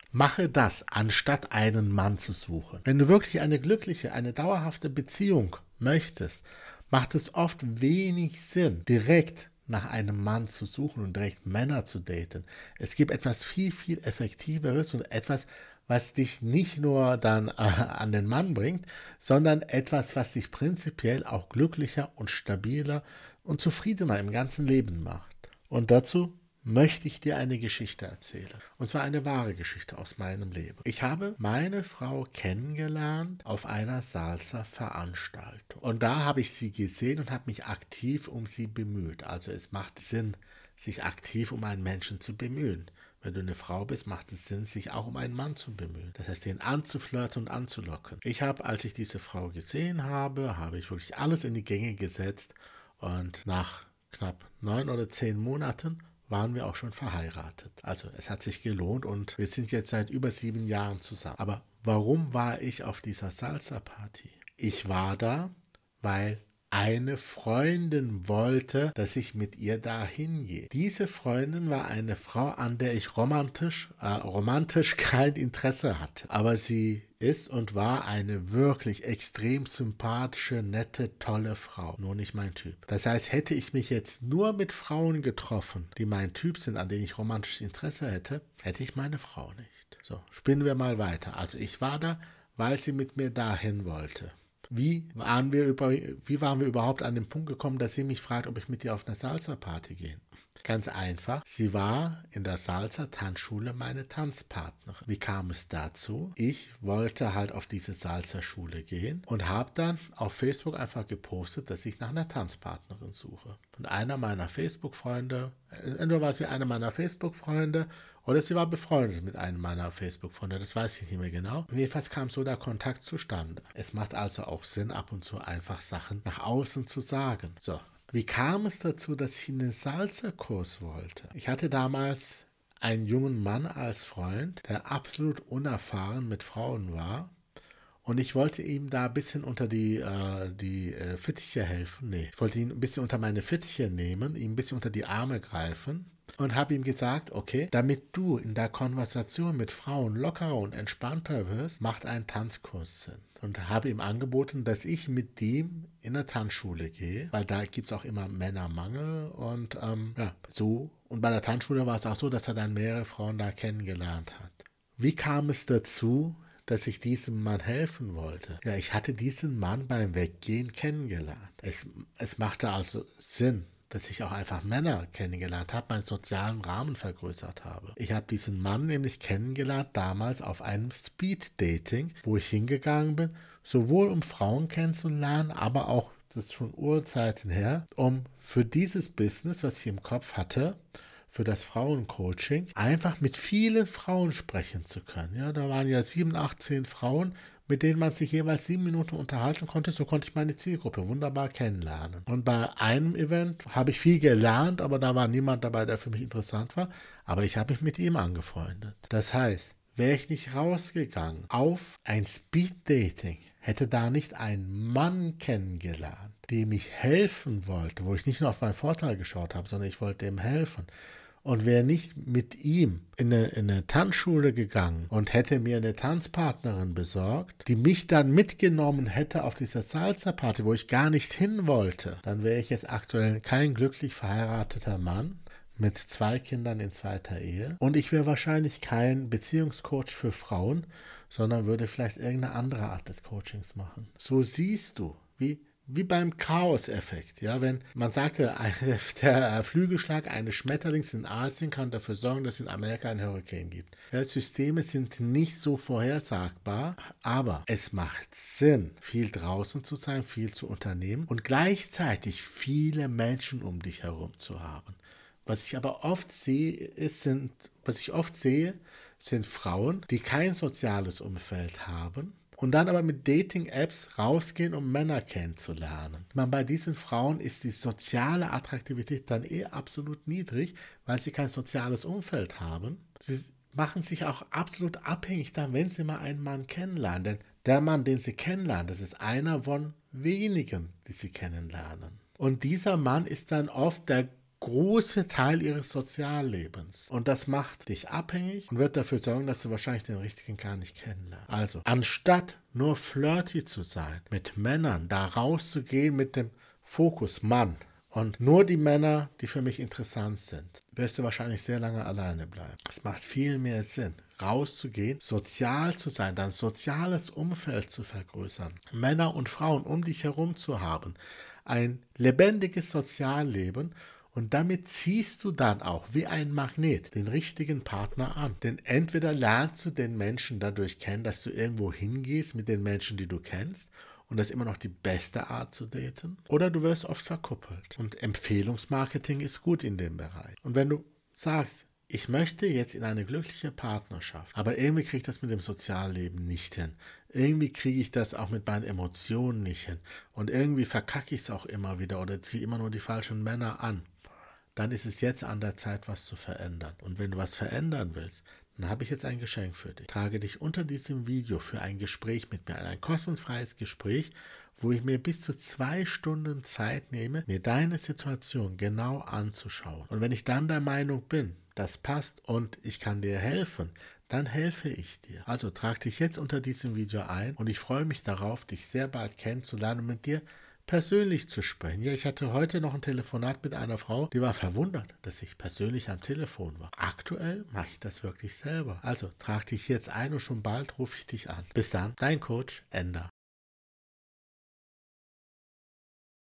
Mache das, anstatt einen Mann zu suchen. Wenn du wirklich eine glückliche, eine dauerhafte Beziehung möchtest, macht es oft wenig Sinn, direkt nach einem Mann zu suchen und direkt Männer zu daten. Es gibt etwas viel, viel Effektiveres und etwas, was dich nicht nur dann an den Mann bringt, sondern etwas, was dich prinzipiell auch glücklicher und stabiler und zufriedener im ganzen Leben macht. Und dazu möchte ich dir eine Geschichte erzählen. Und zwar eine wahre Geschichte aus meinem Leben. Ich habe meine Frau kennengelernt auf einer Salsa-Veranstaltung. Und da habe ich sie gesehen und habe mich aktiv um sie bemüht. Also es macht Sinn, sich aktiv um einen Menschen zu bemühen. Wenn du eine Frau bist, macht es Sinn, sich auch um einen Mann zu bemühen. Das heißt, den anzuflirten und anzulocken. Ich habe, als ich diese Frau gesehen habe, habe ich wirklich alles in die Gänge gesetzt und nach knapp 9 oder 10 Monaten waren wir auch schon verheiratet. Also es hat sich gelohnt und wir sind jetzt seit über 7 Jahren zusammen. Aber warum war ich auf dieser Salsa-Party? Ich war da, weil eine Freundin wollte, dass ich mit ihr da hingehe. Diese Freundin war eine Frau, an der ich romantisch kein Interesse hatte. Aber sie ist und war eine wirklich extrem sympathische, nette, tolle Frau. Nur nicht mein Typ. Das heißt, hätte ich mich jetzt nur mit Frauen getroffen, die mein Typ sind, an denen ich romantisches Interesse hätte, hätte ich meine Frau nicht. So, spinnen wir mal weiter. Also ich war da, weil sie mit mir dahin wollte. Wie waren wir überhaupt an den Punkt gekommen, dass sie mich fragt, ob ich mit ihr auf eine Salsa-Party gehe? Ganz einfach. Sie war in der Salsa-Tanzschule meine Tanzpartnerin. Wie kam es dazu? Ich wollte halt auf diese Salsa-Schule gehen und habe dann auf Facebook einfach gepostet, dass ich nach einer Tanzpartnerin suche. Und einer meiner Facebook-Freunde, entweder war sie einer meiner Facebook-Freunde oder sie war befreundet mit einem meiner Facebook-Freunde, das weiß ich nicht mehr genau. Jedenfalls kam so der Kontakt zustande. Es macht also auch Sinn, ab und zu einfach Sachen nach außen zu sagen. So, wie kam es dazu, dass ich in den Salsa-Kurs wollte? Ich hatte damals einen jungen Mann als Freund, der absolut unerfahren mit Frauen war. Und ich wollte ihm da ein bisschen unter die Fittiche helfen. Nee, ich wollte ihn ein bisschen unter meine Fittiche nehmen, ihm ein bisschen unter die Arme greifen und habe ihm gesagt, okay, damit du in der Konversation mit Frauen lockerer und entspannter wirst, macht ein Tanzkurs Sinn. Und habe ihm angeboten, dass ich mit ihm in eine Tanzschule gehe, weil da gibt es auch immer Männermangel und ja, so. Und bei der Tanzschule war es auch so, dass er dann mehrere Frauen da kennengelernt hat. Wie kam es dazu, dass ich diesem Mann helfen wollte? Ja, ich hatte diesen Mann beim Weggehen kennengelernt. Es machte also Sinn, dass ich auch einfach Männer kennengelernt habe, meinen sozialen Rahmen vergrößert habe. Ich habe diesen Mann nämlich kennengelernt damals auf einem Speed-Dating, wo ich hingegangen bin, sowohl um Frauen kennenzulernen, aber auch, das ist schon Urzeiten her, um für dieses Business, was ich im Kopf hatte, für das Frauencoaching, einfach mit vielen Frauen sprechen zu können. Ja, da waren ja 7, 8, 10 Frauen, mit denen man sich jeweils 7 Minuten unterhalten konnte. So konnte ich meine Zielgruppe wunderbar kennenlernen. Und bei einem Event habe ich viel gelernt, aber da war niemand dabei, der für mich interessant war. Aber ich habe mich mit ihm angefreundet. Das heißt, wäre ich nicht rausgegangen auf ein Speed-Dating, hätte da nicht einen Mann kennengelernt, dem ich helfen wollte, wo ich nicht nur auf meinen Vorteil geschaut habe, sondern ich wollte ihm helfen. Und wäre nicht mit ihm in eine Tanzschule gegangen und hätte mir eine Tanzpartnerin besorgt, die mich dann mitgenommen hätte auf dieser Salsa-Party, wo ich gar nicht hin wollte, dann wäre ich jetzt aktuell kein glücklich verheirateter Mann mit 2 Kindern in zweiter Ehe. Und ich wäre wahrscheinlich kein Beziehungscoach für Frauen, sondern würde vielleicht irgendeine andere Art des Coachings machen. So siehst du, wie beim Chaos-Effekt. Ja, wenn man sagte, der Flügelschlag eines Schmetterlings in Asien kann dafür sorgen, dass es in Amerika einen Hurrikan gibt. Ja, Systeme sind nicht so vorhersagbar, aber es macht Sinn, viel draußen zu sein, viel zu unternehmen und gleichzeitig viele Menschen um dich herum zu haben. Was ich aber oft sehe, sind Frauen, die kein soziales Umfeld haben und dann aber mit Dating-Apps rausgehen, um Männer kennenzulernen. Bei diesen Frauen ist die soziale Attraktivität dann absolut niedrig, weil sie kein soziales Umfeld haben. Sie machen sich auch absolut abhängig dann, wenn sie mal einen Mann kennenlernen. Denn der Mann, den sie kennenlernen, das ist einer von wenigen, die sie kennenlernen. Und dieser Mann ist dann oft der große Teil ihres Soziallebens. Und das macht dich abhängig und wird dafür sorgen, dass du wahrscheinlich den richtigen gar nicht kennenlernst. Also, anstatt nur flirty zu sein, mit Männern da rauszugehen mit dem Fokus Mann und nur die Männer, die für mich interessant sind, wirst du wahrscheinlich sehr lange alleine bleiben. Es macht viel mehr Sinn, rauszugehen, sozial zu sein, dein soziales Umfeld zu vergrößern, Männer und Frauen um dich herum zu haben, ein lebendiges Sozialleben, und damit ziehst du dann auch wie ein Magnet den richtigen Partner an. Denn entweder lernst du den Menschen dadurch kennen, dass du irgendwo hingehst mit den Menschen, die du kennst, und das ist immer noch die beste Art zu daten, oder du wirst oft verkuppelt. Und Empfehlungsmarketing ist gut in dem Bereich. Und wenn du sagst, ich möchte jetzt in eine glückliche Partnerschaft, aber irgendwie kriege ich das mit dem Sozialleben nicht hin. Irgendwie kriege ich das auch mit meinen Emotionen nicht hin. Und irgendwie verkacke ich es auch immer wieder oder ziehe immer nur die falschen Männer an. Dann ist es jetzt an der Zeit, was zu verändern. Und wenn du was verändern willst, dann habe ich jetzt ein Geschenk für dich. Trage dich unter diesem Video für ein Gespräch mit mir ein, kostenfreies Gespräch, wo ich mir bis zu 2 Stunden Zeit nehme, mir deine Situation genau anzuschauen. Und wenn ich dann der Meinung bin, das passt und ich kann dir helfen, dann helfe ich dir. Also trag dich jetzt unter diesem Video ein und ich freue mich darauf, dich sehr bald kennenzulernen und mit dir persönlich zu sprechen. Ja, ich hatte heute noch ein Telefonat mit einer Frau, die war verwundert, dass ich persönlich am Telefon war. Aktuell mache ich das wirklich selber. Also trag dich jetzt ein und schon bald rufe ich dich an. Bis dann, dein Coach Ender.